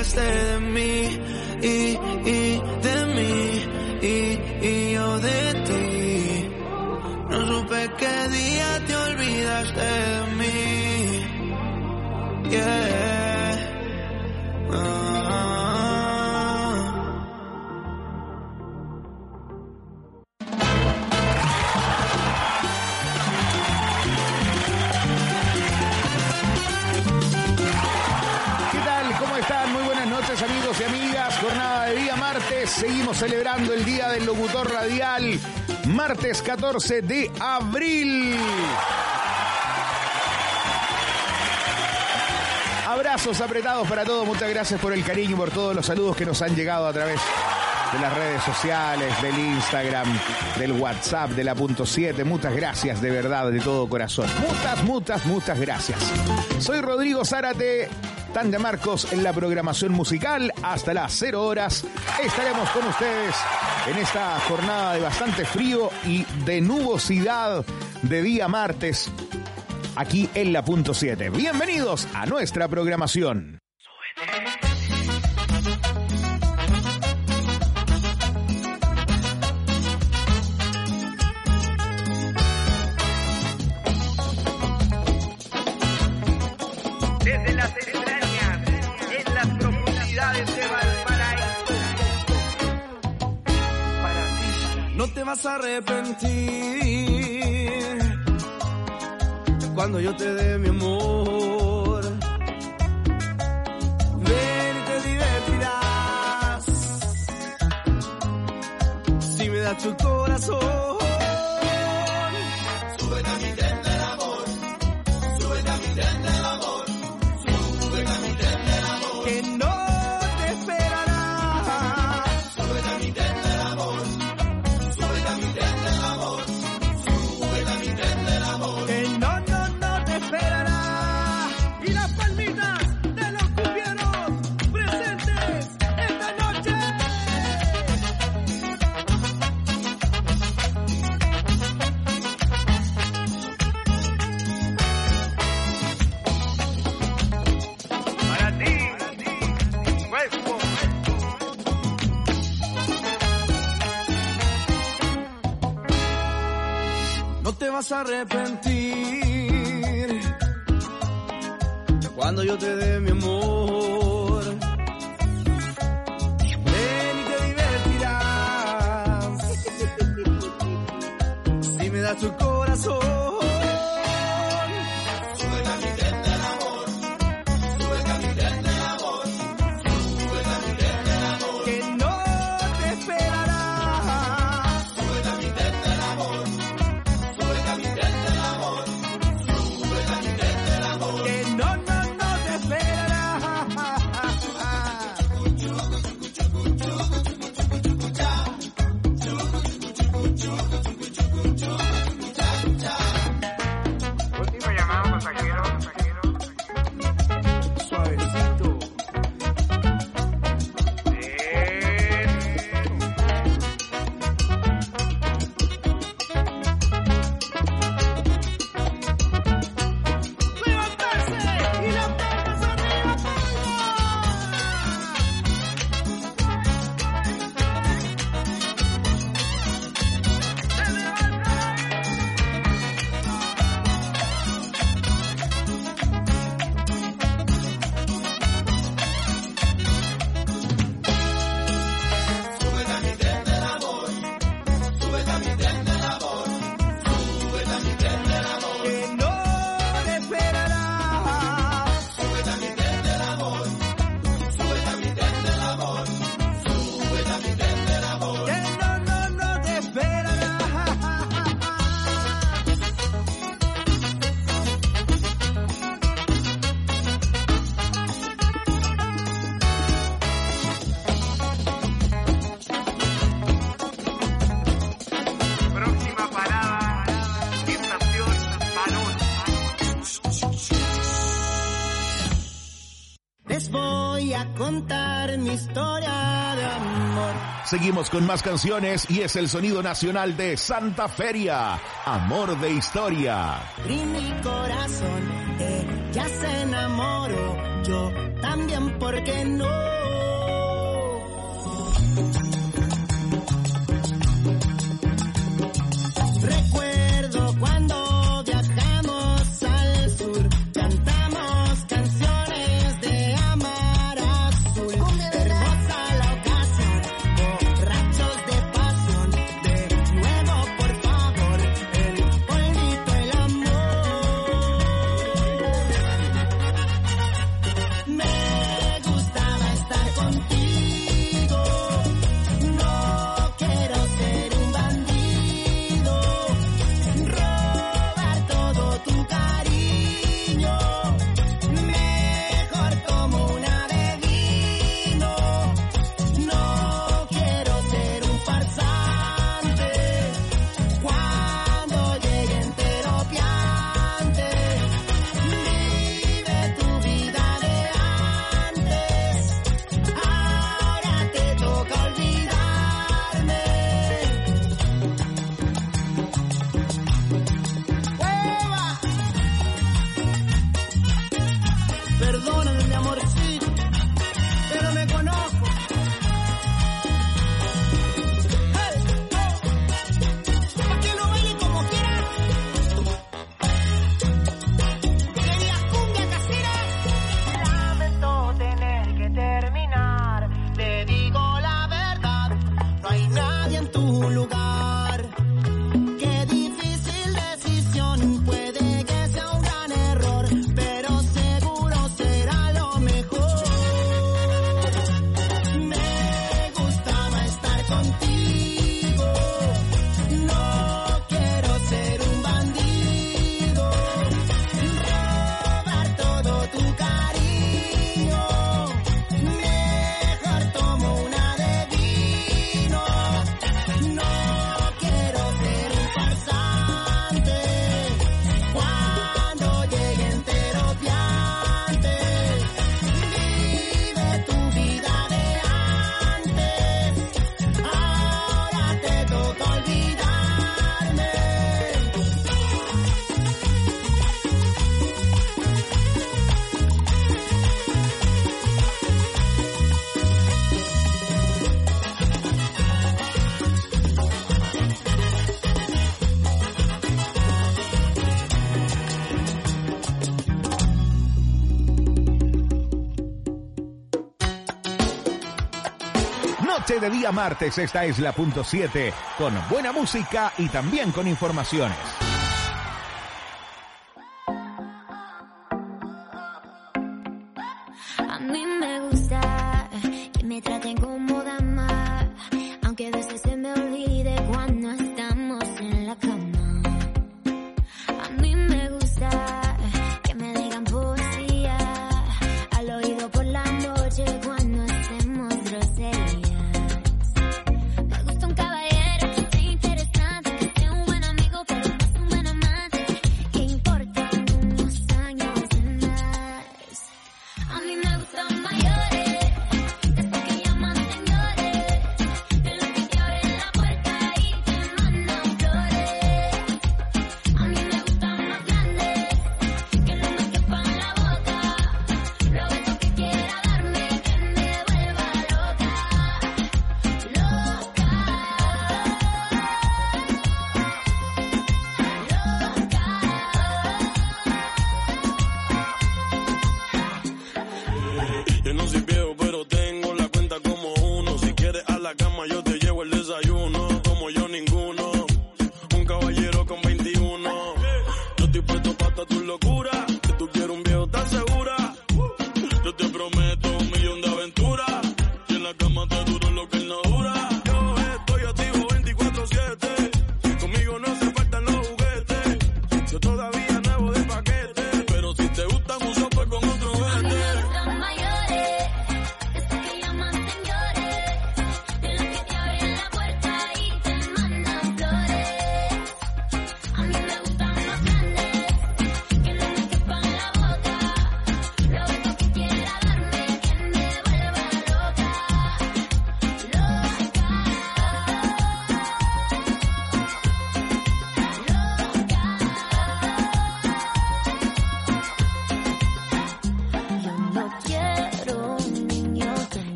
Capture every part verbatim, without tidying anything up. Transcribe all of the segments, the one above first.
olvidaste de mí y, y de mí y, y yo de ti. No supe qué día te olvidaste de mí. Yeah. Ah. Amigos y amigas, jornada de día martes, seguimos celebrando el Día del Locutor Radial, martes catorce de abril. Abrazos apretados para todos, muchas gracias por el cariño y por todos los saludos que nos han llegado a través de las redes sociales, del Instagram, del WhatsApp de la punto siete. Muchas gracias de verdad, de todo corazón. Muchas, muchas, muchas gracias. Soy Rodrigo Zárate. Tanja Marcos en la programación musical. Hasta las cero horas estaremos con ustedes en esta jornada de bastante frío y de nubosidad de día martes aquí en la punto siete. Bienvenidos a nuestra programación. Desde las entrañas, en las profundidades de Valparaíso, para ti. No te vas a arrepentir cuando yo te dé mi amor. Ven y te divertirás si me das tu corazón. Súbete a mi tren del amor, súbete a mi tren del amor, súbete a mi tren del amor, que no te esperará. Súbete a mi tren del amor, súbete a mi tren del amor, súbete a mi tren del amor, que no, no, no te esperará. Y las palmitas de los cupieros presentes esta noche. Para ti, cuerpo. No te vas a arrepentir cuando yo te dé mi amor. Ven y te divertirás si me das tu corazón. Súbete a mi tren del amor, súbete a mi tren del amor, súbete a mi tren del amor, que no te esperará. Súbete a mi tren del amor, súbete a mi tren del amor, súbete a mi tren del amor, que no, no, no te esperará. Último llamado, pasajero, pasajero. Suavecito. ¡Levantarse! ¡Y las palmas arriba, Súbete a mi tren del amor, súbete a mi tren del amor, súbete a mi tren del amor, que no te esperará. Súbete a mi tren del amor, súbete a mi tren del amor, súbete a mi tren del amor, que no, no, no te esperará. Próxima parada, estación Balón. Les voy a contar mi historia de amor. Seguimos con más canciones y es el sonido nacional de Santa Feria, Amor de Historia. Y mi corazón te ya se enamoró, yo también, ¿por qué no? Recuerdo cuando viajamos al sur, cantamos canciones de Amar Azul. Hermosa la ocasión, borrachos de pasión. De nuevo, por favor, el polvito, el amor. Me gustaba estar contigo. No quiero ser un bandido, robar todo tu cariño. Mejor como una de vino. No quiero ser un farsante cuando llegue entero piante. Vive tu vida de antes, ahora te toca olvidarme. ¡Hueva! Perdóname, mi amorcito, pero me conozco. ¡Hey! ¡Oh! Pa' que lo baile como quiera. ¿Querías cumbia casera? Lamento tener que terminar. Te digo la verdad, no hay nadie en tu lugar. Qué difícil decisión, puede que sea un gran error, pero seguro será lo mejor. Me gustaba estar contigo, no quiero ser un bandido, robar todo tu cariño. Mejor tomo una de vino. No quiero ser un farsante cuando llegue entero piante. Vive tu vida de antes, ahora te toca olvidarme. Noche de día martes, esta es la punto siete, con buena música y también con informaciones. A mí me gusta que me traten como dama, aunque a veces se me olvide cuando estamos en la cama. A mí me gusta que me digan poesía al oído por la noche cuando hacemos groserías. Me gusta un caballero que sea interesante, que sea un buen amigo pero no sea un buen amante, que importan unos años de más. A mí me gustan mayores, después que ya mantengo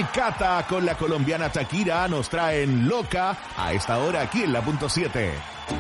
El Cata con la colombiana Shakira nos traen Loca a esta hora aquí en la punto siete.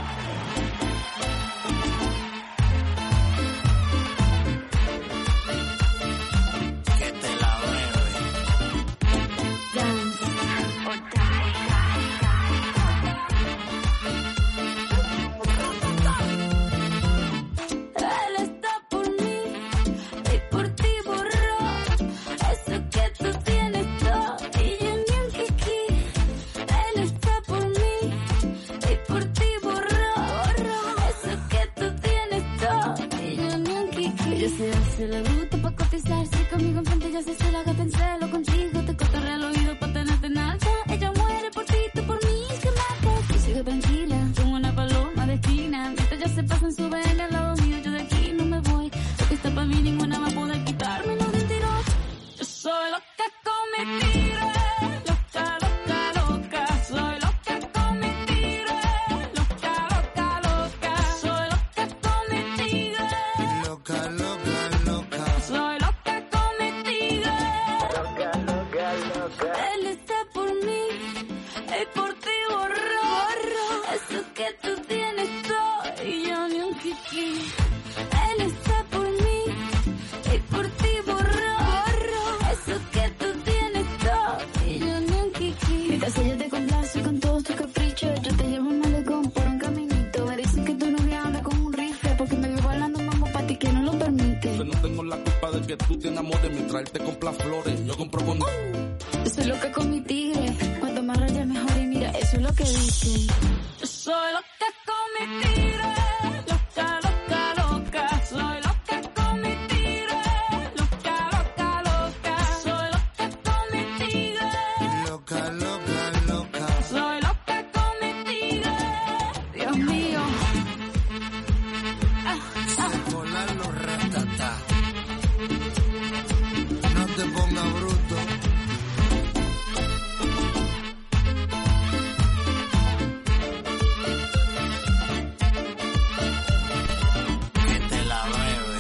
Se le gusta pa' cotizarse conmigo enfrente, ya se se la gata en celo contigo. Te cotorrea al oído pa' tenerte en alta. Ella muere por ti, tú por mí, que matas. Tú sigue tranquila, como una paloma de esquina. Mientras ya se pasan, suben al lado mío, yo de aquí no me voy. Porque está pa' mí, ninguna va a poder quitarme lo del tiro. Yo soy loca con mi tiro. Loca, loca, loca. Soy loca con mi tiro. Loca, loca, loca. Soy loca con mi tiro. Loca, loca. Soy loca con mi tigre. Loca, loca, loca. Él está por mí y por ti borró. Eso que tú tienes todo y yo ni un kiki. Él está por mí y por ti borró. Eso que tú tienes todo y yo ni un kiki. Mientras ella te complace con todos tus caprichos, yo te llevo un malecón por un caminito. Me dicen que tu novia anda con un rifle porque me vivo hablando mambo pa' ti que no lo permite. Yo no tengo la culpa de que tú te enamores mientras él te compra flores. Yo compro con... Yo soy loca con mi tigre, cuanto más rayas mejor y mira, eso es lo que dicen. Yo soy loca con mi tigre, loca, loca, loca. Soy loca con mi tigre, loca, loca, loca. Soy loca con mi tigre, Loca, loca, loca. soy loca con mi tigre. Dios mío. Ah, ah. Volar los ratatá. No te pongas bruto. Que te la bebe.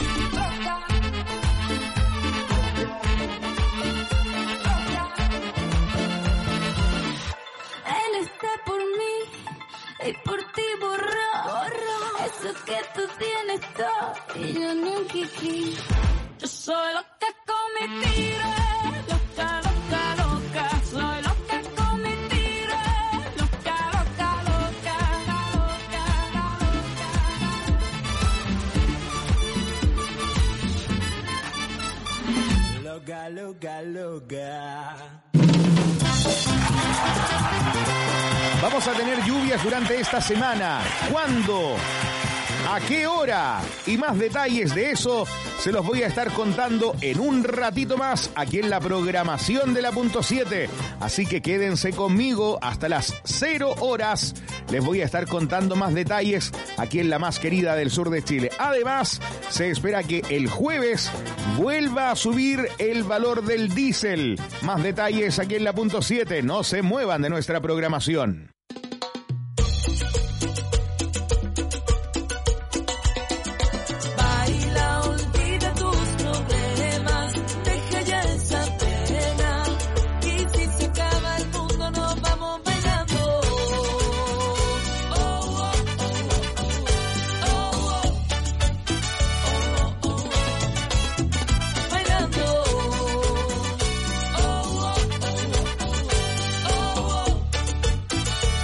Él está por mí y por ti borró. Eso que tú tienes todo y yo ni un kiki. Yo soy loca con mi tigre, loca, loca, loca. Soy loca con mi tigre, loca, loca, loca, loca, Loca, loca, loca. Vamos a tener lluvias durante esta semana. ¿Cuándo? ¿A qué hora? Y más detalles de eso se los voy a estar contando en un ratito más aquí en la programación de la punto siete. Así que quédense conmigo hasta las cero horas. Les voy a estar contando más detalles aquí en la más querida del sur de Chile. Además, se espera que el jueves vuelva a subir el valor del diésel. Más detalles aquí en la punto siete. No se muevan de nuestra programación. Baila, olvida tus problemas, deja ya esa pena. Y si se acaba el mundo, nos vamos bailando. Oh, oh, oh, oh, oh, oh, oh, bailando. Oh, oh, oh, oh, oh.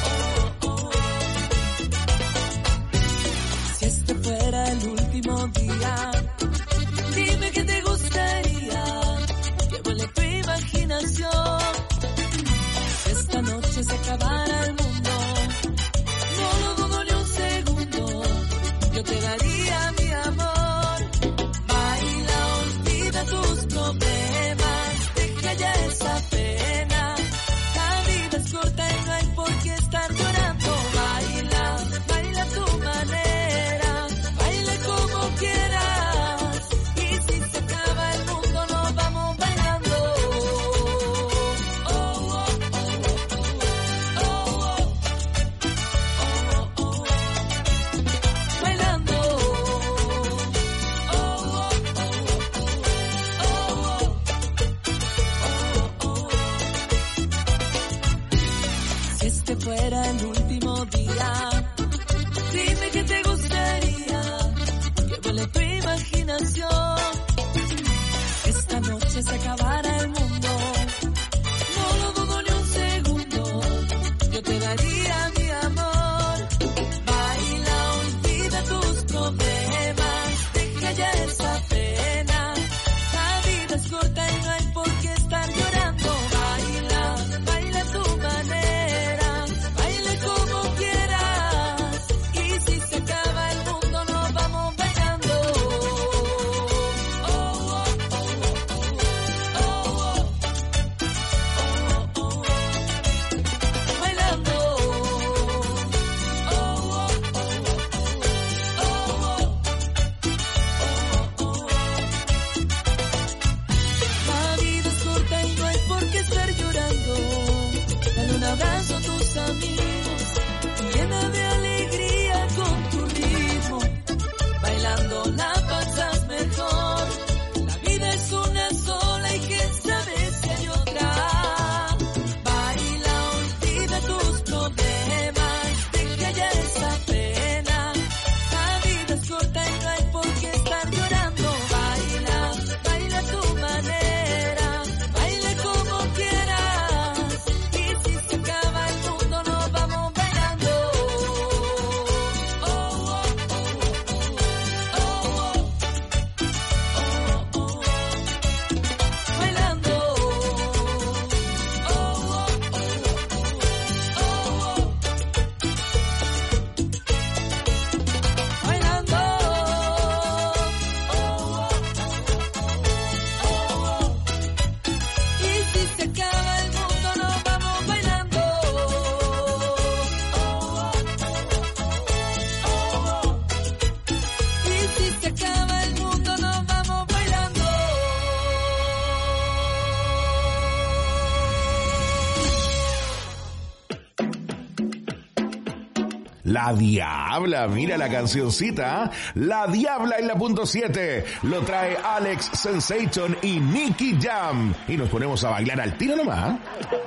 La Diabla, mira la cancioncita, ¿eh? La Diabla en la punto siete, lo trae Alex Sensation y Nicky Jam. Y nos ponemos a bailar al tiro nomás.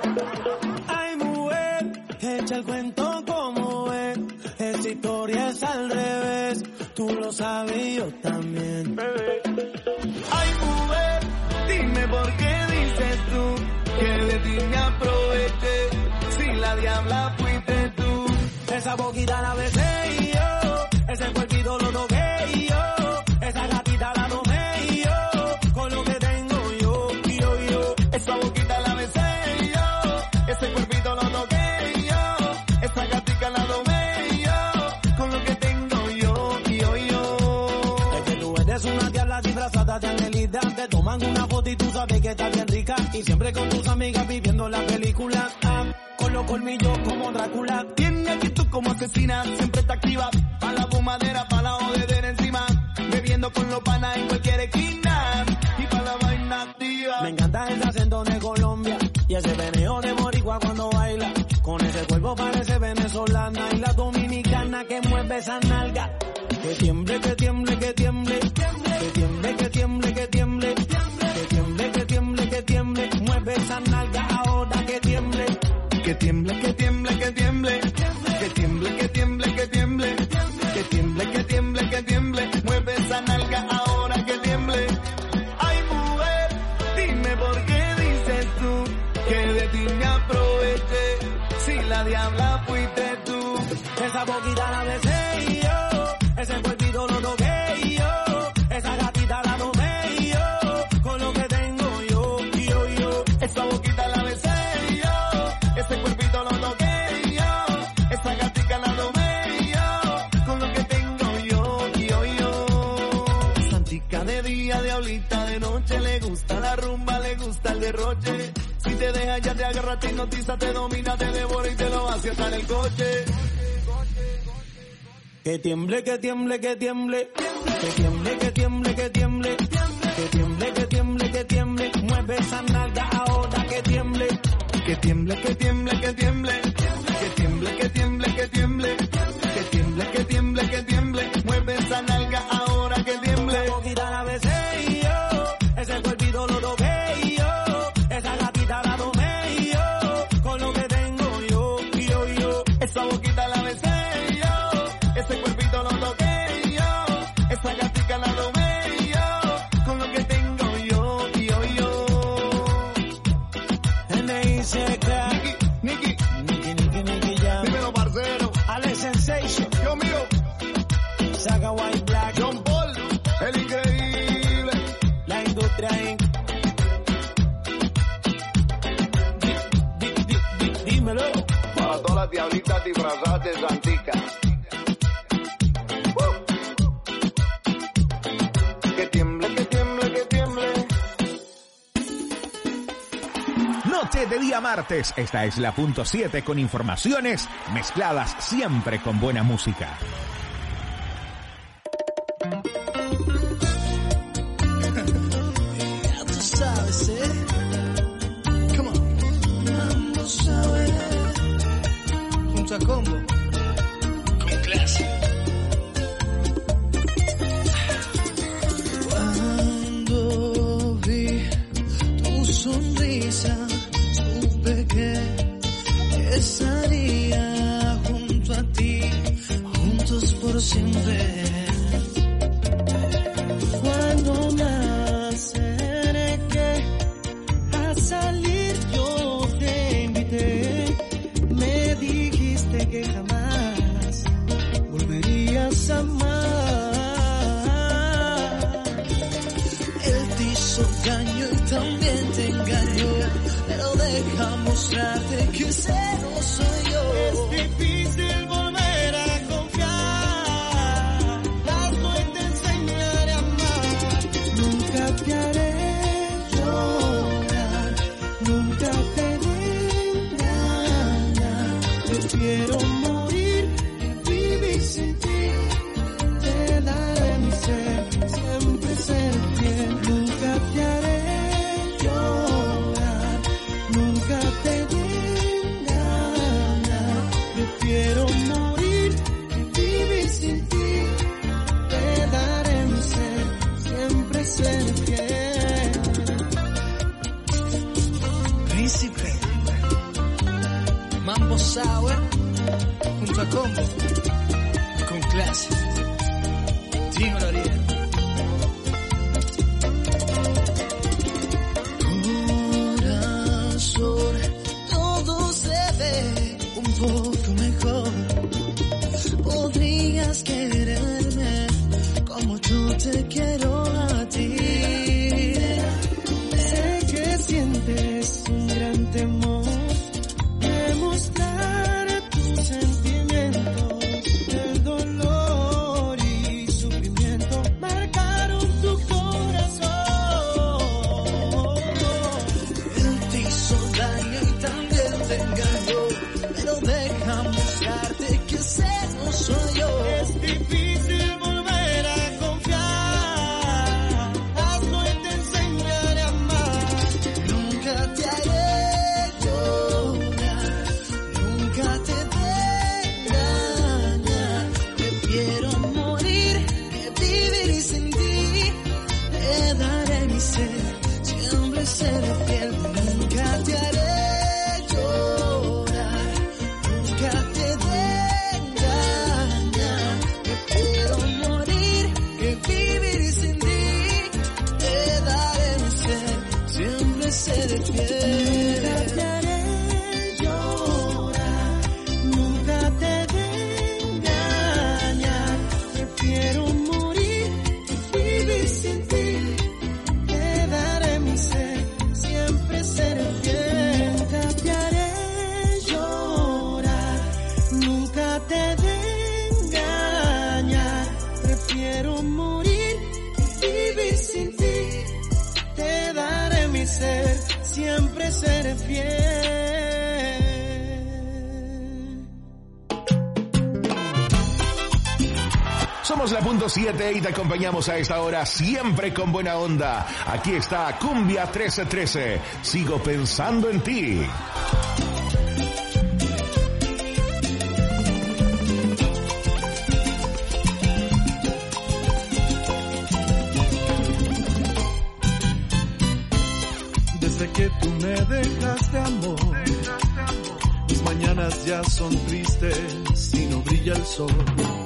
Ay, mujer, echa el cuento como es. Esta historia es al revés. Tú lo sabes y yo también. Ay, mujer, dime por qué dices tú que de ti me aproveché. Si la diabla fuiste tú. Esa boquita la besé y yo. Ese cuerpito lo toqué y yo. Esa gatita la tomé y yo. Con lo que tengo yo, yo, yo. Esa boquita la besé y yo. Ese cuerpito lo toqué y yo. Esa gatita la tomé y yo. Con lo que tengo yo, yo, yo. Es que tú eres una diabla disfrazada de angelita. Te toman una foto y tú sabes que está bien rica. Y siempre con tus amigas viviendo la película. Ah, con los colmillos como Drácula. Tiene actitud como asesina, siempre está activa. Pa' la fumadera, pa' la jodedera encima. Bebiendo con los panas en cualquier esquina. Y pa' la vaina activa. Me encanta ese acento de Colombia. Y ese veneo de boricua cuando baila. Con ese cuerpo parece venezolana. Y la dominicana que mueve esa nalga. Que tiemble, que tiemble, que tiemble. Que tiemble, que tiemble, que tiemble. Que tiemble, que tiemble, que tiemble. Mueve esa nalga ahora que tiemble. Que tiemble, que tiemble, que tiemble. Que tiemble, que tiemble, que tiemble. Que tiemble, que tiemble, que tiemble. Mueve esa nalga ahora que tiemble. Ay, mujer, dime por qué dices tú que de ti me aproveché. Si la diabla fuiste tú. Esa boquita la besé y yo. Ese cuerpito lo toqué y yo. Esa gatita la tomé y yo. Con lo que tengo yo, yo, yo. Esa boquita la besé y yo. Ese cuerpito lo toqué y yo. Esa gatita la tomé y yo. Con lo que tengo yo, yo, yo. Santica de día, diablita de noche. Le gusta la rumba, le gusta el derroche. Si te deja ya te agarra, te hipnotiza, te domina, te devora y te lo hace hasta en el coche. Que tiemble, que tiemble, que tiemble. Que tiemble, que tiemble, que tiemble. Que tiemble, que tiemble, que tiemble. Mueve esa nalga ahora que tiemble. Que tiemble, que tiemble, que tiemble. Que tiemble, que tiemble, que tiemble. Que tiemble, que tiemble, que tiemble. Mueve esa nalga ahora que tiemble. La boquita la besé y yo. Ese cuerpito lo toqué y yo. Esa gatita la tomé y yo. Con lo que tengo yo, yo, yo. Esa boquita la besé y yo. Ese cuerpito lo toqué y yo. Esa gatita la tomé y yo. Con lo que tengo yo, yo, yo. N I C K. Nicky, Nicky. Nicky, Nicky, Nicky Jam. Dímelo, parcero. Alex Sensation. Yo mío. Saga White Black. John Paul. El increíble. La industria Inc. Di, di, di, di, dímelo. Para todas las diablitas disfrazadas de Santica. Que tiemble, que tiemble, que tiemble. Noche de día martes, esta es la punto siete con informaciones mezcladas siempre con buena música. Ya tú sabes, eh. Come on. Vamos a ver. Junto a Combo. Con clase. Cuando vi tu sonrisa, supe que estaría junto a ti, juntos por siempre. Cuando me acerqué a salir, yo te invité. Me dijiste que jamás volverías a amar. Él te hizo daño y también te engañó, pero deja mostrarte que ese no soy yo. Es difícil volver a confiar, hazlo y te enseñaré a amar. Nunca te haré llorar, nunca te haré engañar. Prefiero morir que vivir sin ti. Te daré mi ser, siempre ser fiel. Nunca te haré llorar, nunca te haré engañar. ser fiel. Príncipe, Mambo Sour, junto a Combo, con clase. Dímelo, Ariel. Corazón, todo se ve un poco mejor. Podrías quererme como yo te quiero a ti. Sé que sientes un gran temor de mostrar tus sentimientos. El dolor y sufrimiento marcaron tu corazón. Él te hizo daño y también te engañó, pero deja mostrarte que ese no soy yo. Es difícil volver a confiar, hazlo y te enseñaré a amar. Nunca te haré llorar, nunca te engañar. Prefiero morir que vivir sin ti. Te daré mi ser, siempre seré fiel. Nunca te haré llorar, nunca te engañar. Prefiero morir que vivir sin ti. Te daré mi ser, siempre seré fiel. Nunca te haré llorar, nunca te engañar. Prefiero morir que vivir sin ti. Te daré mi ser, siempre seré fiel. Nunca te haré llorar, nunca te engañar. Prefiero morir que vivir sin ti. Te daré mi ser, siempre seré fiel. Somos la punto siete y te acompañamos a esta hora siempre con buena onda. Aquí está Cumbia trece trece. Sigo pensando en ti. Desde que tú me dejaste, amor, mis mañanas ya son tristes y no brilla el sol.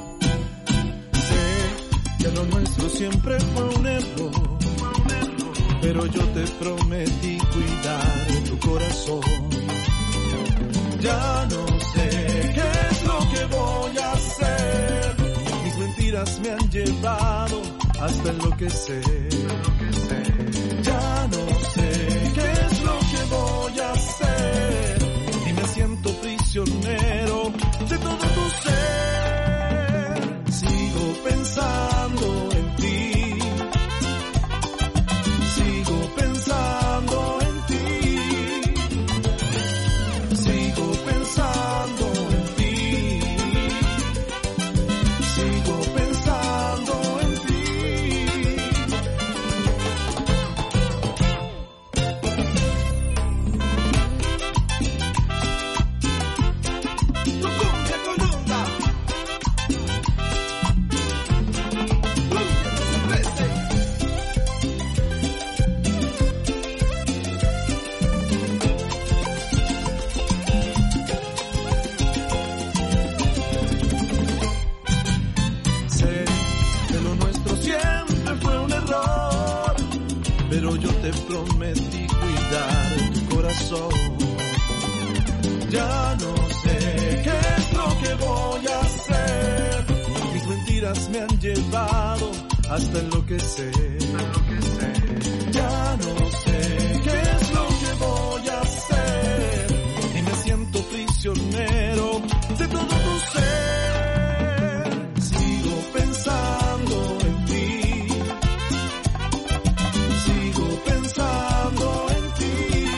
Sé que lo nuestro siempre fue un error, pero yo te prometí cuidar tu corazón. Ya no sé qué es lo que voy a hacer, mis mentiras me han llevado hasta enloquecer. Ya no sé qué es lo que voy a hacer y me siento prisionero de todo tu ser. Sigo pensando en ti, sigo pensando en ti, sigo pensando en ti, sigo pensando en ti. Pero yo te prometí cuidar tu corazón. Ya no sé qué es lo que voy a hacer, mis mentiras me han llevado hasta enloquecer. Ya no sé qué es lo que voy a hacer y me siento prisionero de todo tu ser. Sigo pensando en ti, sigo pensando en ti,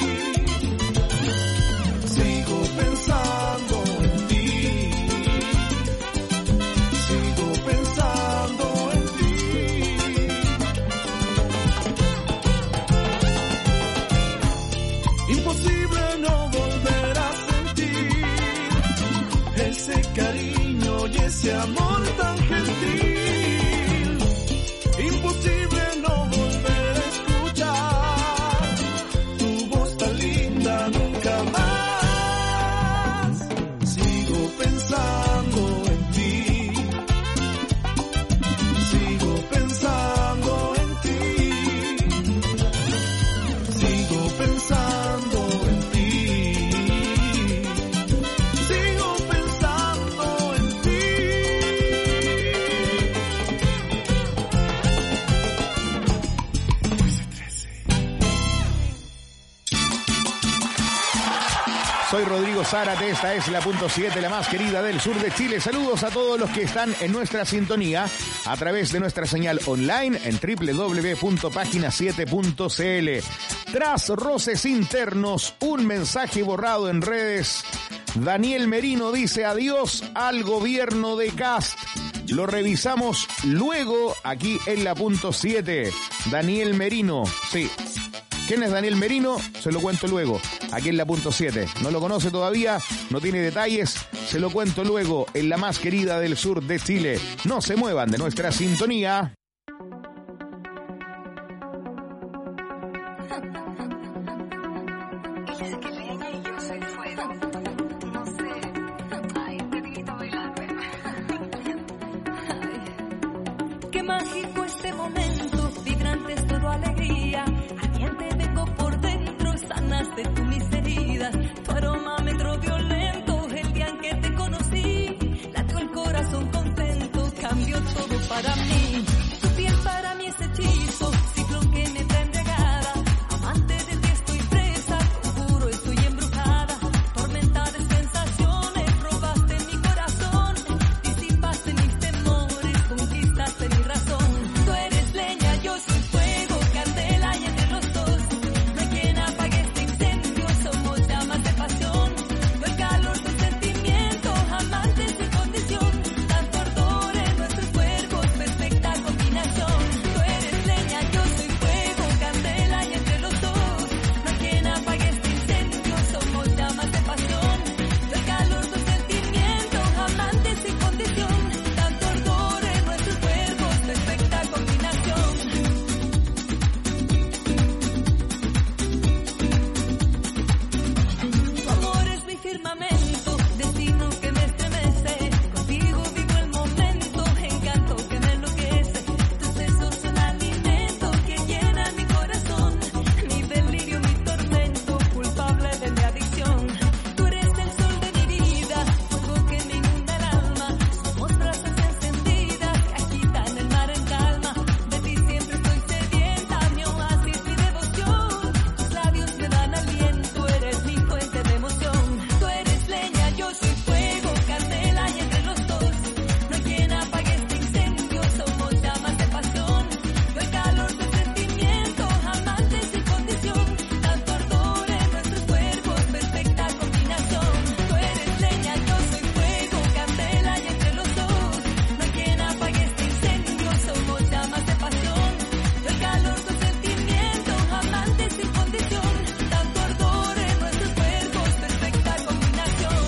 sigo pensando en ti, sigo pensando en ti. Imposible no volver a sentir ese cariño y ese amor tan gentil. Imposible no volver Soy Rodrigo Zárate, esta es la punto siete, la más querida del sur de Chile. Saludos a todos los que están en nuestra sintonía a través de nuestra señal online en doble u doble u doble u punto página siete punto c l. Tras roces internos, un mensaje borrado en redes. Daniel Merino dice adiós al gobierno de Kast. Lo revisamos luego aquí en la punto siete. Daniel Merino, sí. ¿Quién es Daniel Merino? Se lo cuento luego, aquí en la punto siete. No lo conoce todavía, no tiene detalles, se lo cuento luego en la más querida del sur de Chile. No se muevan de nuestra sintonía. Qué mágico este momento, vibrante es todo alegría. Ardiente vengo por dentro, sanaste tú mis heridas. Tu aroma me entró violento, el día en que te conocí. Latió el corazón contento, cambió todo para mí. Tu piel para mí es hechizo, ciclón que me trae embriagada. Amante de ti estoy presa, conjuro estoy embrujada. Tormenta de sensaciones, robaste mi corazón. Disipaste mis temores, conquistaste mi razón. Tú eres leña, yo soy fuego, candela y entre los dos no hay quien apague este incendio, somos llamas de pasión. No hay calor de sentimiento, amantes sin condición, tanto ardor en nuestros cuerpos, perfecta combinación. Tú eres leña, yo soy fuego, candela y entre los dos no hay quien apague este incendio, somos llamas de pasión. No hay calor de sentimiento, amantes sin condición, tanto ardor en nuestros cuerpos, perfecta combinación. Tu amor es mi firmamento, destino que me estremece. Contigo vivo el momento, encanto que me enloquece. Tus besos son alimento que llena mi corazón. Mi delirio, mi tormento, culpable de mi adicción. Tú eres el sol de mi vida, fuego que me inunda el alma. Somos brasas encendidas que agitan el mar en calma. De ti siempre estoy sedienta, mi oasis, mi devoción. Tus labios me dan aliento, eres mi fuente de emoción. Tú eres leña, yo soy fuego, candela y entre los dos no hay quien apague este incendio, somos llamas de pasión. No hay calor de sentimiento, amantes sin condición, tanto ardor en nuestros cuerpos, perfecta combinación. Tú eres leña, yo soy fuego, candela y entre los dos no hay quien apague este incendio, somos llamas de pasión. No hay calor de sentimiento, amantes sin condición, tanto ardor en nuestros cuerpos, perfecta combinación.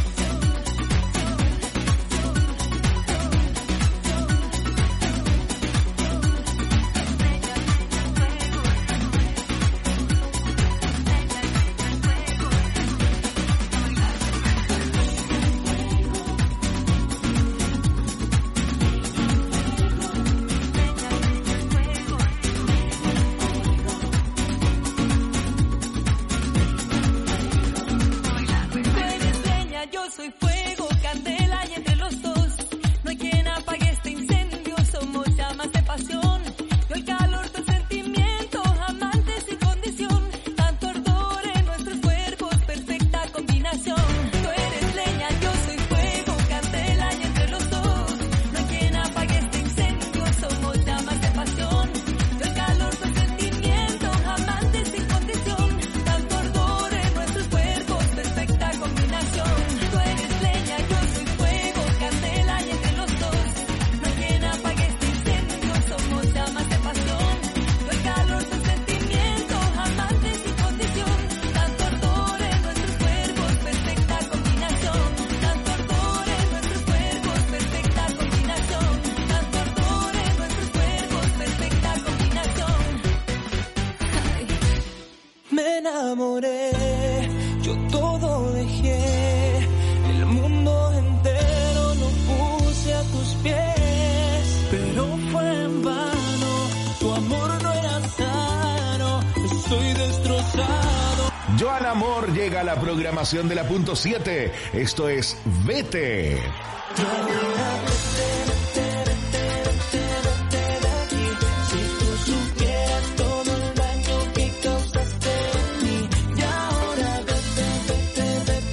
Tú eres leña, yo soy fuego, candela y entre los dos no hay quien apague este incendio, somos llamas de pasión. Yo el calor del sentimiento, amantes sin condición, tanto ardor en nuestros cuerpos, perfecta combinación. Tú eres leña, yo soy fuego, candela y entre los dos no hay quien apague este incendio, somos llamas de pasión. Yo el calor del sentimiento, amantes sin condición, tanto ardor en nuestros cuerpos, perfecta combinación. Tú eres leña, yo soy fuego, candela y entre los dos no hay quien apague este incendio, somos llamas de pasión. Yo el calor del sentimiento, amantes sin condición, tanto ardor en nuestros cuerpos, perfecta combinación. Tanto ardor en nuestros cuerpos, perfecta combinación. Tanto ardor en nuestros cuerpos, perfecta combinación. Me enamoré, yo todo dejé, el mundo entero lo puse a tus pies, pero fue en vano, tu amor no era sano, estoy destrozado. Joan Amor llega a la programación de la punto siete. Esto es Vete. Si tú supieras todo el daño que causaste en mí, y ahora vete, vete, vete.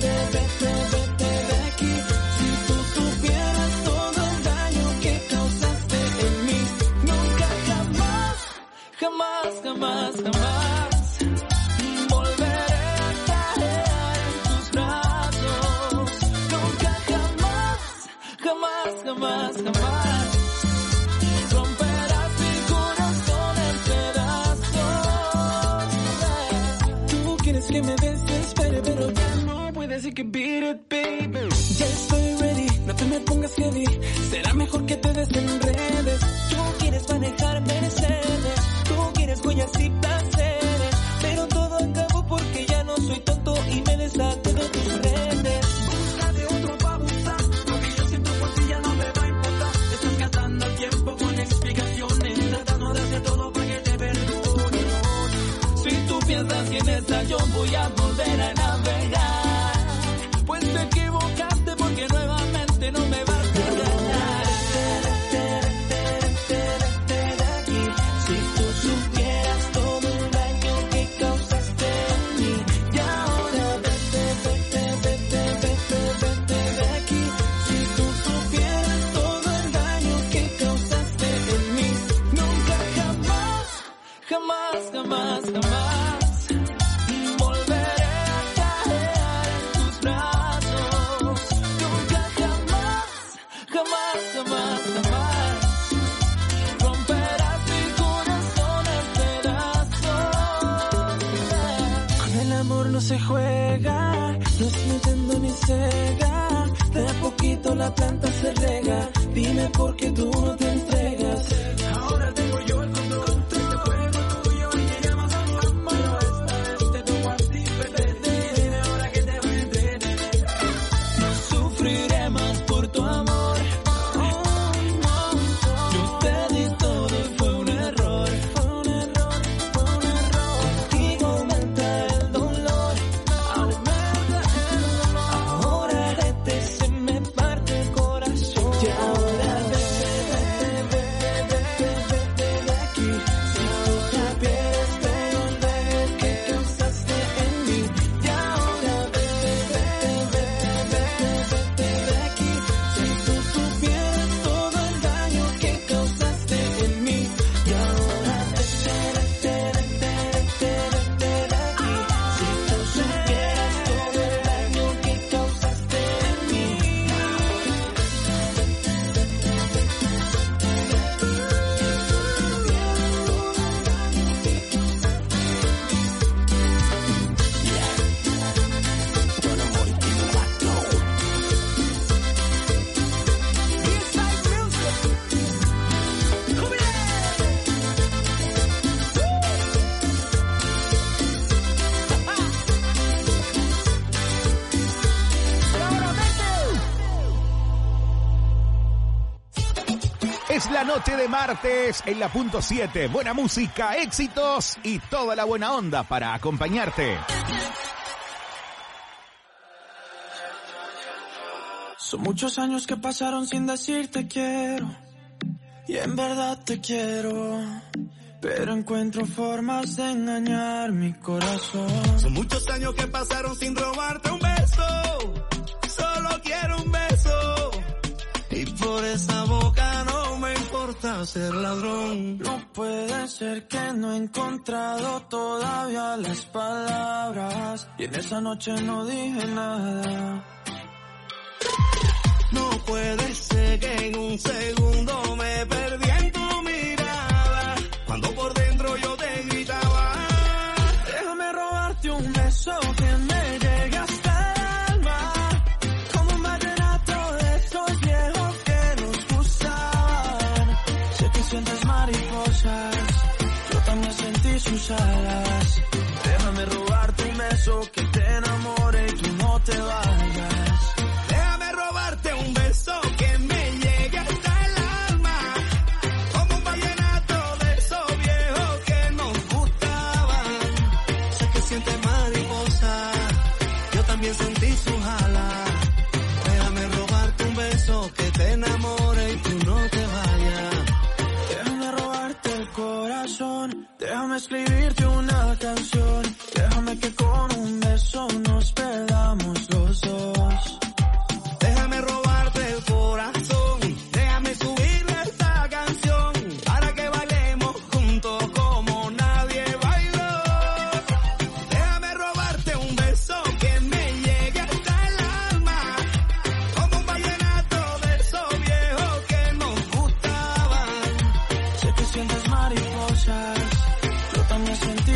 jamás, jamás volveré a caer en tus brazos. Nunca jamás, jamás, jamás, jamás romperás mi corazón en pedazos. Tú quieres que me desespere, pero ya no puedes y que beat it, baby. Ya estoy ready, no te me pongas heavy. Será mejor que te desenredes. Tú quieres manejar Mercedes, tú quieres huellas y placeres, pero todo acabó porque ya no soy tonto y me desaté de tus redes. Búscate otro pa' abusar, lo que yo siento por ti ya no me va a importar. Estás gastando el tiempo con explicaciones, tratando de hacer todo para que te perdone. Si tú piensas que en esta yo voy a volver a navegar, pues te equivocaste porque nuevamente no me vas a ganar. Si tú supieras todo el daño que causaste en mí, y ahora vete, vete, vete, vete, vete de aquí. Si tú supieras todo el daño que causaste en mí, nunca jamás, jamás, jamás, jamás volveré a caer en tus brazos. Nunca jamás, jamás, jamás, jamás romperás mi corazón en pedazos. Con el amor no se juega, no es metiendo ni cega. De a poquito la planta se rega. Dime por qué tú no te entregas. Ahora tengo yo el control de este juego tuyo y me llamas amor. Pero esta vez te tomo a ti, perderte. Dime ahora que te voy a entretener. No sufriré más por tu amor. Yo te di todo y fue un error. Fue un error, fue un error. Contigo aumenta el dolor. Aumenta el dolor. Ahora vete, se me parte el corazón. Y ahora vete, vete, vete, vete, vete de aquí. Si tú supieras todo el daño que causaste en mí. Y ahora vete, vete, vete, vete, vete de aquí. Si tú supieras todo el daño que causaste en mí. Y ahora vete, vete, vete, vete, vete de aquí. Si tú supieras todo el daño que causaste en mí. Es la noche de martes en la punto siete. Buena música, éxitos y toda la buena onda para acompañarte. Son muchos años que pasaron sin decirte quiero, y en verdad te quiero, pero encuentro formas de engañar mi corazón. Son muchos años que pasaron sin robarte un beso. Solo quiero un beso. Y por esa boca no me importa ser ladrón. No puede ser que no he encontrado todavía las palabras, y en esa noche no dije nada. No puede ser que en un segundo me perdí en tu mirada, cuando por dentro yo te gritaba. Déjame robarte un beso que me llegue hasta el alma, como un vallenato de esos viejos que nos gustaban. Sé que sientes mariposas, yo también sentí sus alas. Déjame robarte un beso que te enamore y tú no te vayas. Déjame robarte un beso que me llegue hasta el alma, como un vallenato de esos viejos que nos gustaban. Sé que sientes mariposa, yo también sentí sus alas. Déjame robarte un beso que te enamore y tú no te vayas. Déjame robarte el corazón, déjame escribirte una canción. Déjame que con un beso nos perdamos los dos. Déjame robarte el corazón, déjame subirle esta canción, para que bailemos juntos como nadie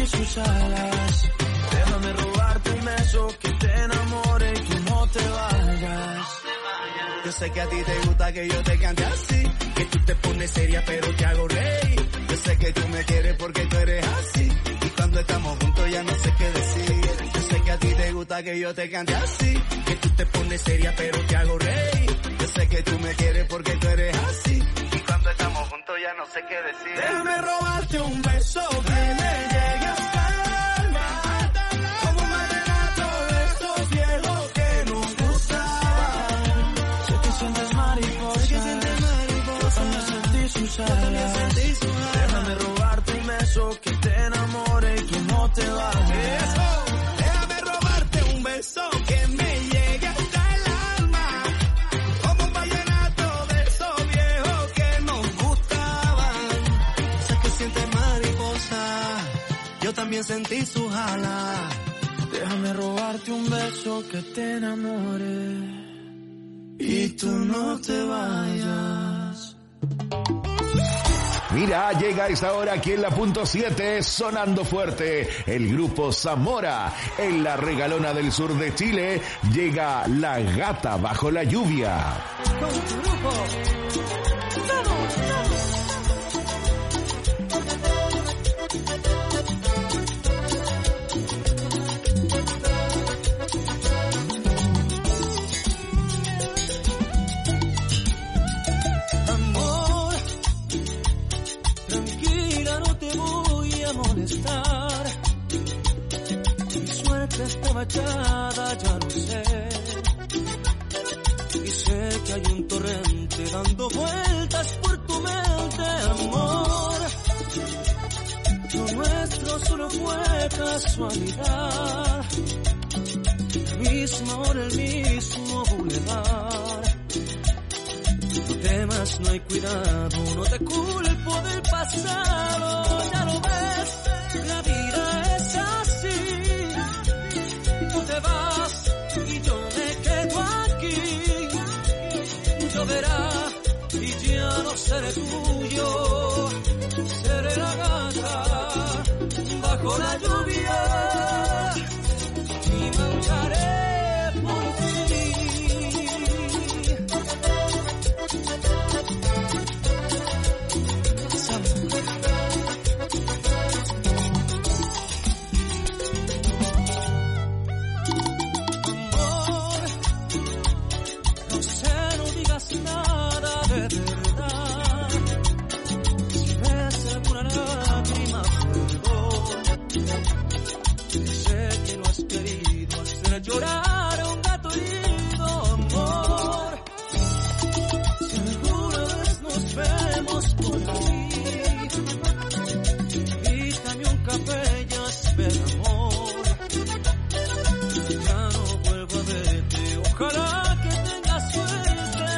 sentí sus alas. Déjame robarte un beso que te enamore y que no te vayas. Yo sé que a ti te gusta que yo te cante así, que tú te pones seria pero te hago reír. Yo sé que tú me quieres porque tú eres así, y cuando estamos juntos ya no sé qué decir. Yo sé que a ti te gusta que yo te cante así, que tú te pones seria pero te hago reír. Yo sé que tú me quieres porque tú eres así, y cuando estamos juntos ya no sé qué decir. Déjame robarte un beso que me llegue hasta el alma, como un vallenato de estos viejos que nos gustaban. Sé que sientes mariposa, sé que sientes mariposa. Yo también sentí sus alas. Déjame robarte un beso que te enamore y que no te vayas. Déjame robarte un beso que me llegue hasta el alma, como un vallenato de esos viejos que nos gustaban. Sé que sientes mariposa, yo también sentí sus alas. Déjame robarte un beso que te enamore y tú no te vayas. Mira, llega a esta hora aquí en la punto siete, sonando fuerte, el grupo Zamora. En la regalona del sur de Chile llega La Gata Bajo la Lluvia. Con tu grupo. ¡Vamos, vamos! Molestar. Mi suerte estaba echada, ya lo sé. Y sé que hay un torrente dando vueltas por tu mente, amor. Lo nuestro solo fue casualidad. La misma hora, el mismo bulevar. No temas, no hay cuidado, no te culpo del pasado, ya lo ves. La vida es así, tú te vas y yo me quedo aquí. Lloverá y ya no seré tuyo, seré la gata bajo la lluvia y maullaré por ti. Nada de verdad. Si ves alguna lágrima, perdón. Sé que no has querido hacer llorar a un gato herido, amor. Si alguna vez nos vemos por ahí, invítame un café y hazme amor. Ya no vuelvo a verte, ojalá que tengas suerte.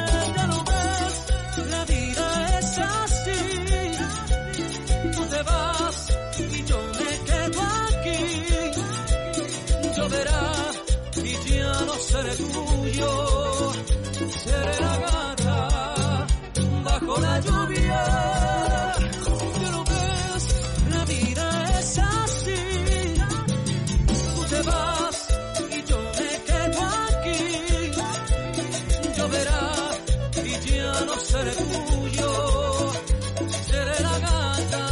Y yo me quedo aquí, lloverá y ya no seré tuyo, seré la gata bajo la lluvia. Ya lo ves, la vida es así, tú te vas y yo me quedo aquí, lloverá y ya no seré tuyo, seré la gata.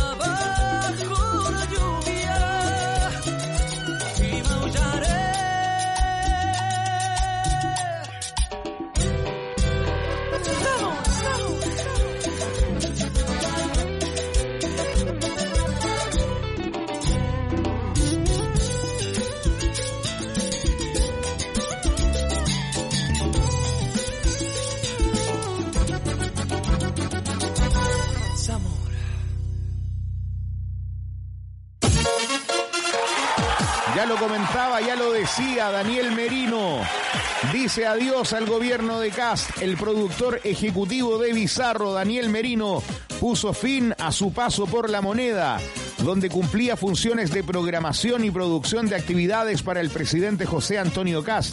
Ya lo comentaba, ya lo decía Daniel Merino. Dice adiós al gobierno de Kast. El productor ejecutivo de Bizarro, Daniel Merino, puso fin a su paso por La Moneda, donde cumplía funciones de programación y producción de actividades para el presidente José Antonio Kast.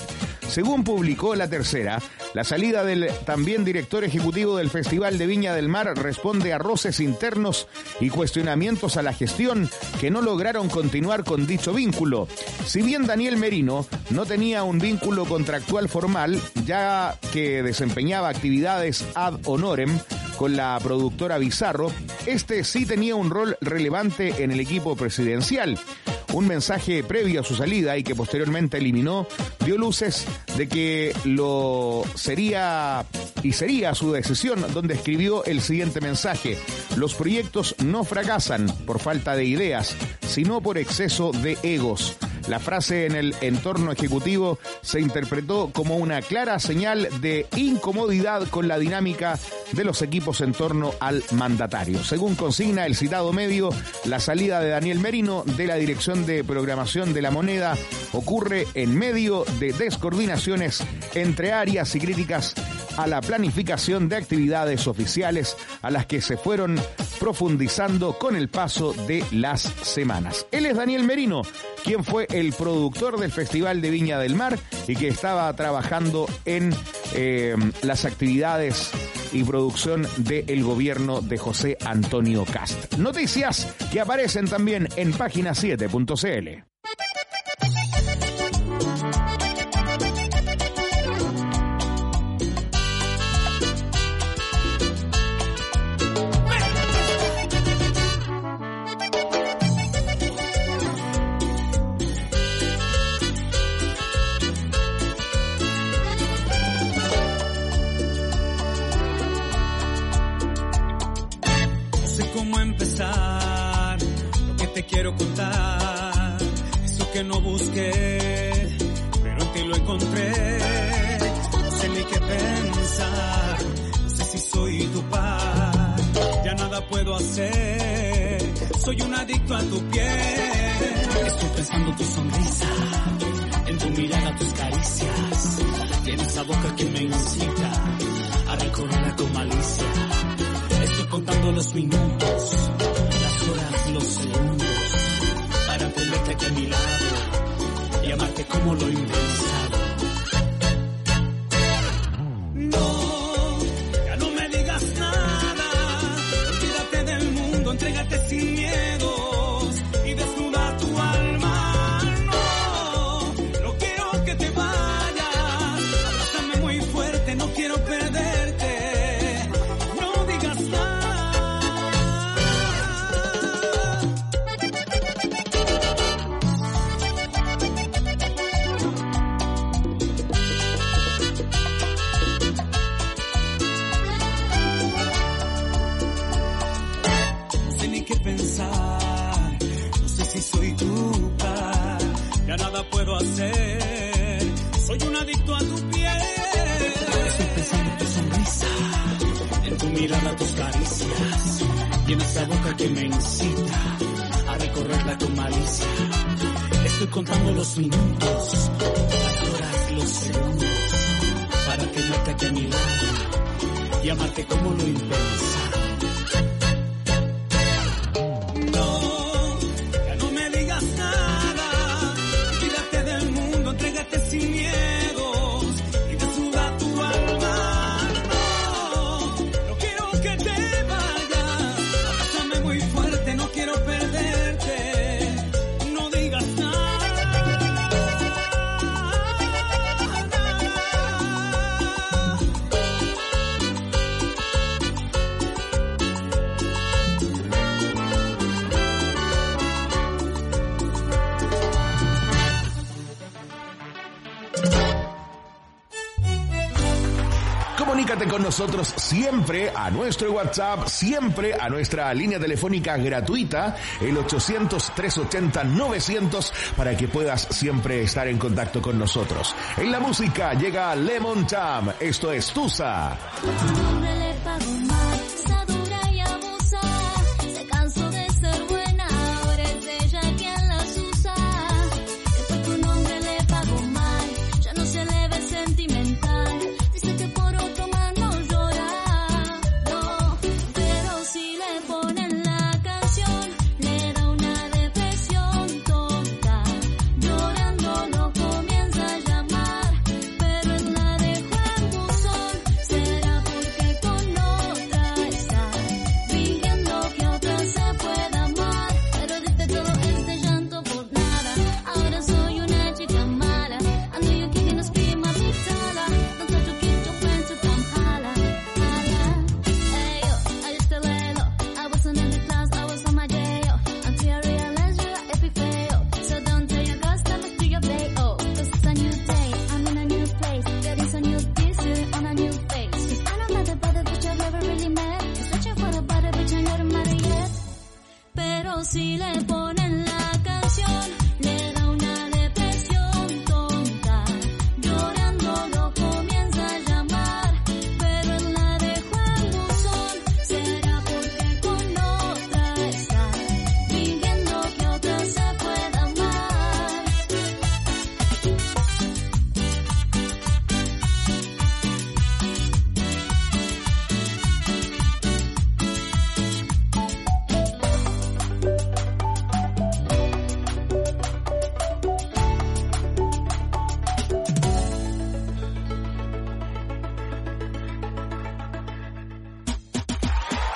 Según publicó La Tercera, la salida del también director ejecutivo del Festival de Viña del Mar responde a roces internos y cuestionamientos a la gestión que no lograron continuar con dicho vínculo. Si bien Daniel Merino no tenía un vínculo contractual formal, ya que desempeñaba actividades ad honorem con la productora Bizarro, este sí tenía un rol relevante en el equipo presidencial. Un mensaje previo a su salida y que posteriormente eliminó dio luces de que lo sería y sería su decisión, donde escribió el siguiente mensaje: los proyectos no fracasan por falta de ideas, sino por exceso de egos. La frase en el entorno ejecutivo se interpretó como una clara señal de incomodidad con la dinámica de los equipos en torno al mandatario. Según consigna el citado medio, la salida de Daniel Merino de la dirección de programación de La Moneda ocurre en medio de descoordinaciones entre áreas y críticas a la planificación de actividades oficiales a las que se fueron profundizando con el paso de las semanas. Él es Daniel Merino, quien fue el productor del Festival de Viña del Mar y que estaba trabajando en eh, las actividades y producción del gobierno de José Antonio Kast. Noticias que aparecen también en página siete punto c l. Quiero contar eso que no busqué, pero en ti lo encontré. No sé ni qué pensar, no sé si soy tu par, ya nada puedo hacer, soy un adicto a tu piel. Estoy pensando tu sonrisa, en tu mirada, tus caricias, y en esa boca que me incita a recorrerla con malicia. Estoy contando los minutos, las horas, los segundos, para tenerte aquí a mi lado y amarte como lo he pensado. No, ya no me digas nada, olvídate del mundo, entrégate sin miedos y desnuda tu alma. No, no quiero que te vayas, abrázame muy fuerte, no quiero perderte, no digas nada. Puedo hacer, soy un adicto a tu piel. Estoy pensando en tu sonrisa, en tu mirada, tus caricias, y en esa boca que me incita a recorrerla con malicia. Estoy contando los minutos, las horas, los segundos, para tenerte aquí a mi lado y amarte como lo he pensado. Sin miedos y desnuda tu alma. No, no quiero que te vayas, abrázame muy fuerte, no quiero perderte, no digas nada. Comunícate con nosotros siempre a nuestro WhatsApp, siempre a nuestra línea telefónica gratuita, el ochocientos, trescientos ochenta, novecientos, para que puedas siempre estar en contacto con nosotros. En la música llega Lemon Jam, esto es Tusa.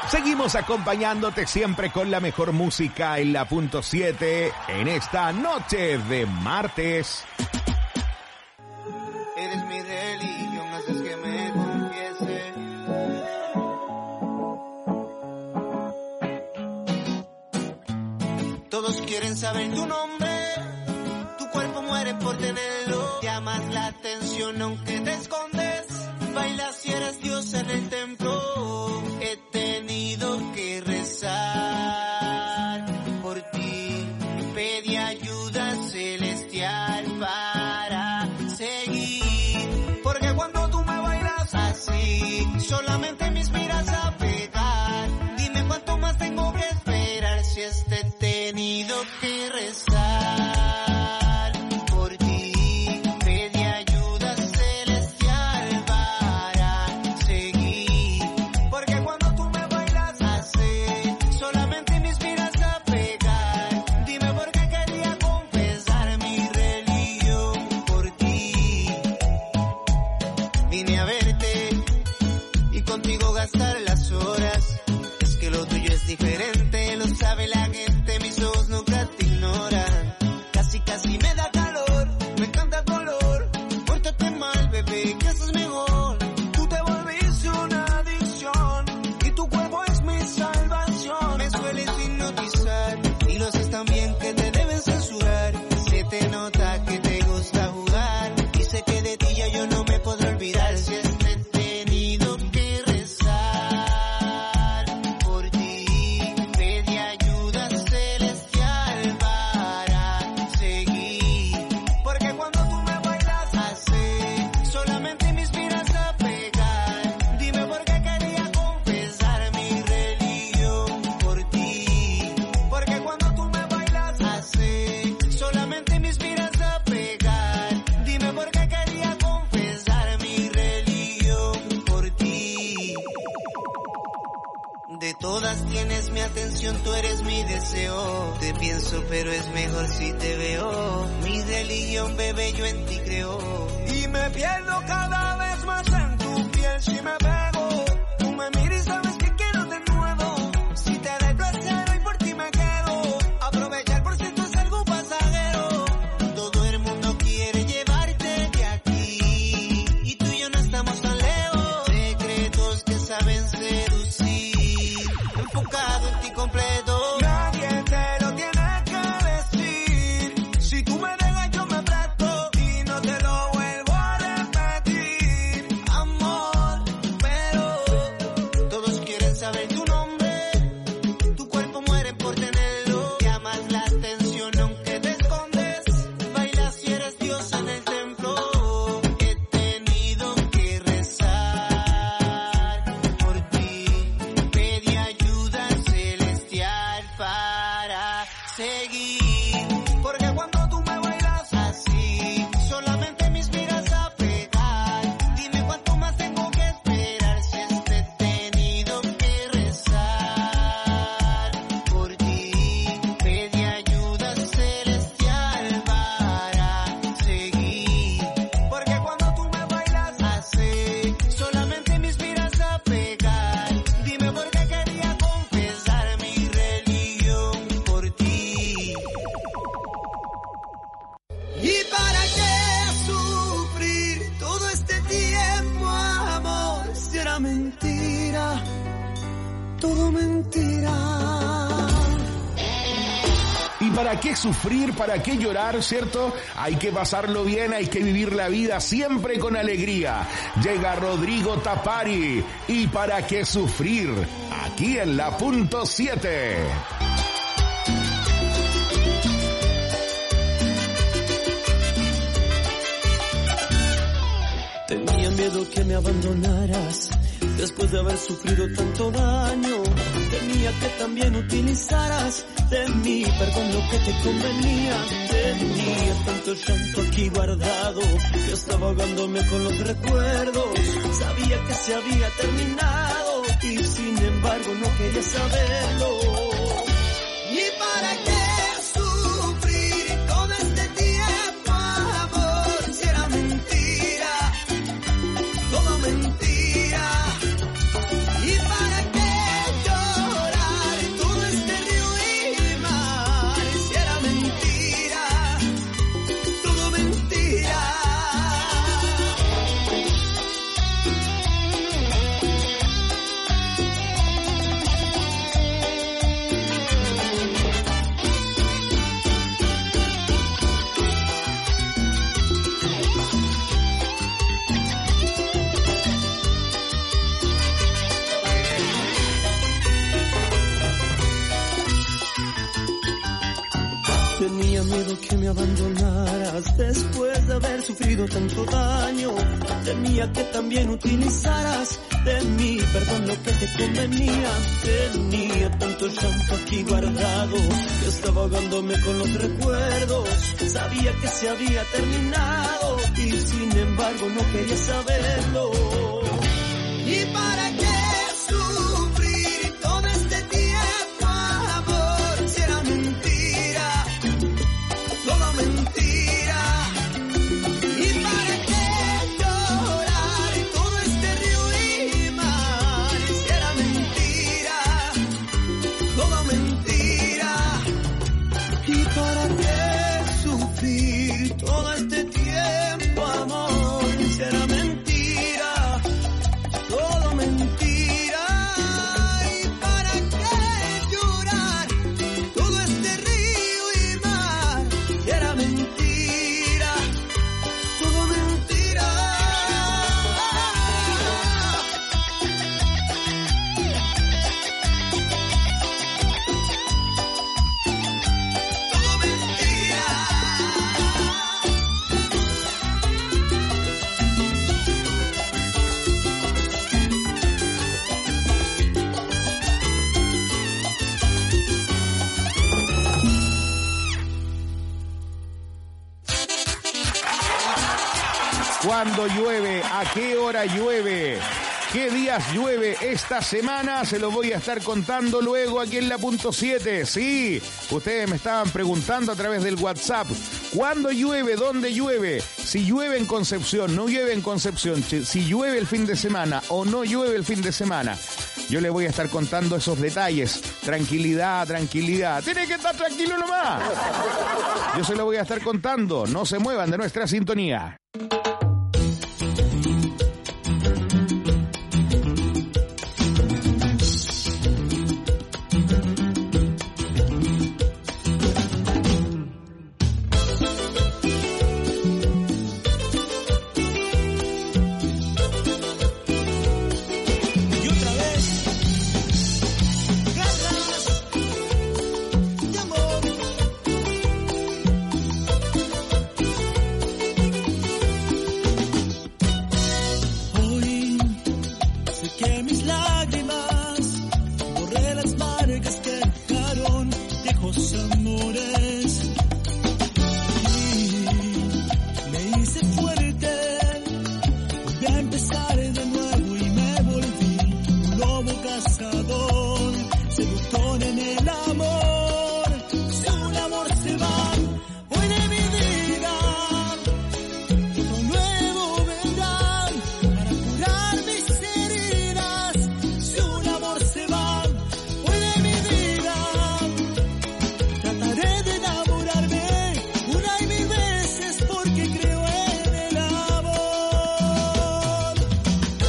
Seguimos acompañándote siempre con la mejor música en la punto siete en esta noche de martes. Eres mi religión, haces que me confiese. Todos quieren saber tu nombre, tu cuerpo muere por tenerlo. Llamas la atención aunque te escondes, bailas si eres Dios en el templo. He tenido que rezar por ti, pedí ayuda celestial para seguir, porque cuando tú me bailas así, solamente mis miras a pegar. Dime cuánto más tengo que esperar si este he tenido que rezar por ti, pedí ayuda celestial para seguir, porque cuando tú me bailas así, solamente mis miras a pegar. Dime por qué quería confesar mi religión por ti. Vine a verte y contigo gastar las horas. Es que lo tuyo es diferente, lo sabe la gente, mis ojos nunca te ignoran. Casi casi me da calor, me encanta el color. Pórtate mal, bebé, que eso es mejor. Tú te volviste una adicción y tu cuerpo es mi salvación. Me sueles hipnotizar y lo sé también que te deben censurar. Se te nota que te gusta jugar y sé que de ti ya yo no me podré olvidar. Si este he tenido que rezar por ti, pedí ayuda celestial para seguir, porque cuando tú me bailas así, solamente mis miras a pegar. Dime por qué quería confesar mi religión por ti, porque cuando tú me bailas así, solamente mis miras a pegar. Dime por qué quería confesar mi religión por ti. De todas tienes mi atención, tú eres mi deseo. Te pienso pero es mejor si te veo. Mi religión, bebé, yo en ti creo. Y me pierdo cada vez más en tu piel si me pego. Tú me miras y sabes que quiero de nuevo. Si te doy placer hoy por ti me quedo. Aprovechar por si esto es algo pasajero. Todo el mundo quiere llevarte de aquí y tú y yo no estamos tan lejos. Secretos que saben seducir, enfocado en ti completo. Nadie te lo tiene que decir. Si tú me dejas yo me presto y no te lo vuelvo a repetir, amor. Pero todos quieren saber tu nombre, tu cuerpo muere por tenerlo. Llamas la atención aunque te escondes, bailas si eres Dios en el templo. He tenido que rezar por ti, pedí ayuda celestial para seguir, porque cuando tú me bailas así, solamente mis miras a pegar. Dime cuánto más tengo que esperar si este he tenido que rezar por ti, pedí ayuda celestial para seguir, porque cuando tú me bailas así, solamente mis miras a pegar. Dime por qué quería confesar mi religión por ti. ¿Y para qué sufrir todo este tiempo, amor? Si era mentira, todo mentira. ¿Y para qué sufrir? ¿Para qué llorar? ¿Cierto? Hay que pasarlo bien, hay que vivir la vida siempre con alegría. Llega Rodrigo Tapari. ¿Y para qué sufrir? Aquí en la punto siete. Tenía miedo que me abandonaras después de haber sufrido tanto daño. Temía que también utilizaras de mí, perdón, lo que te convenía. Tenía tanto llanto aquí guardado que estaba ahogándome con los recuerdos. Sabía que se había terminado y sin embargo no quería saberlo. ¿Y para qué sufrir todo este tiempo, amor? Si era mentira, todo mentira. ¿Y para qué yo miedo que me abandonaras después de haber sufrido tanto daño. Temía que también utilizaras de mí, perdón, lo que te convenía. Tenía tanto llanto aquí guardado que estaba ahogándome con los recuerdos. Sabía que se había terminado y sin embargo no quería saberlo. ¿Y para qué sufrir todo este tiempo, amor? Si era mentira, todo mentira. ¿Y para qué llorar todo este río y mar? Si era mentira, todo mentira. ¿Y para qué sufrir todo este tiempo, amor? Si era mentira, todo mentira. ¿Y para qué llorar todo este río y mar? Si era mentira, todo mentira. Todo mentira. ¿Cuándo llueve? ¿A qué hora llueve? ¿Qué días llueve esta semana? Se lo voy a estar contando luego aquí en la punto siete. Sí, ustedes me estaban preguntando a través del WhatsApp. ¿Cuándo llueve? ¿Dónde llueve? Si llueve en Concepción, no llueve en Concepción. Si llueve el fin de semana o no llueve el fin de semana. Yo les voy a estar contando esos detalles. Tranquilidad, tranquilidad. Tiene que estar tranquilo nomás. Yo se lo voy a estar contando. No se muevan de nuestra sintonía.